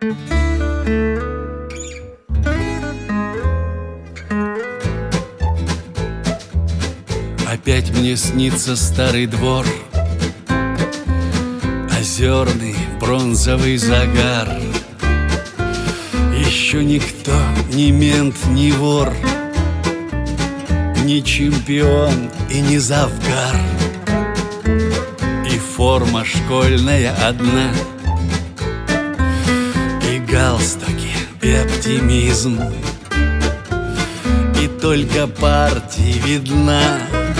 Опять мне снится старый двор, озерный бронзовый загар. Еще никто, ни мент, ни вор, ни чемпион и не завгар. И форма школьная одна, и галстуки, и оптимизм, и только партии видна.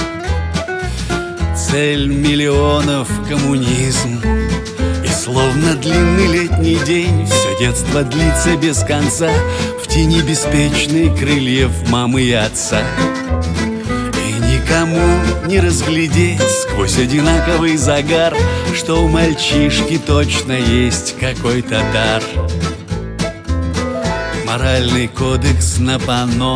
Цель миллионов — коммунизм. И словно длинный летний день все детство длится без конца в тени беспечной крыльев мамы и отца. И никому не разглядеть сквозь одинаковый загар, что у мальчишки точно есть какой-то дар. Моральный кодекс на панно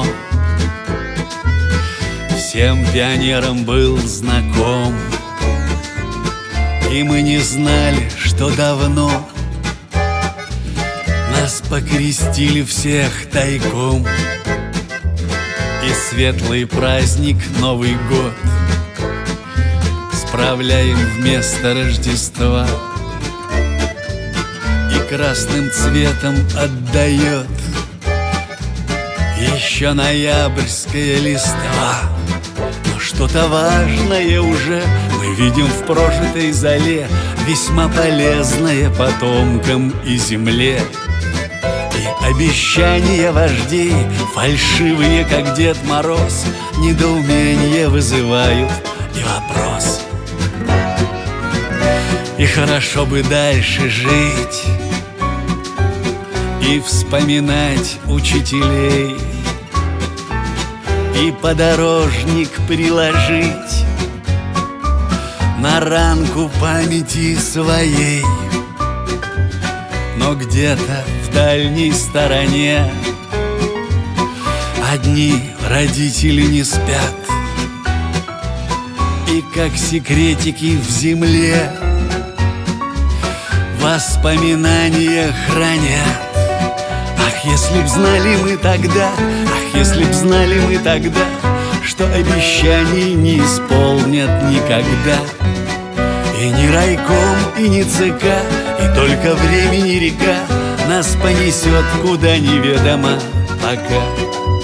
всем пионерам был знаком, и мы не знали, что давно нас покрестили всех тайком. И светлый праздник Новый год справляем вместо Рождества, и красным цветом отдает еще ноябрьская листва. Что-то важное уже мы видим в прожитой зале, весьма полезное потомкам и земле. И обещания вождей, фальшивые, как Дед Мороз, недоумение вызывают и вопрос. И хорошо бы дальше жить и вспоминать учителей, и подорожник приложить на ранку памяти своей. Но где-то в дальней стороне одни родители не спят, и как секретики в земле воспоминания хранят. Ах, если б знали мы тогда, ах, если б знали мы тогда, что обещаний не исполнят никогда. И ни райком, и ни ЦК, и только времени река нас понесет куда неведомо пока.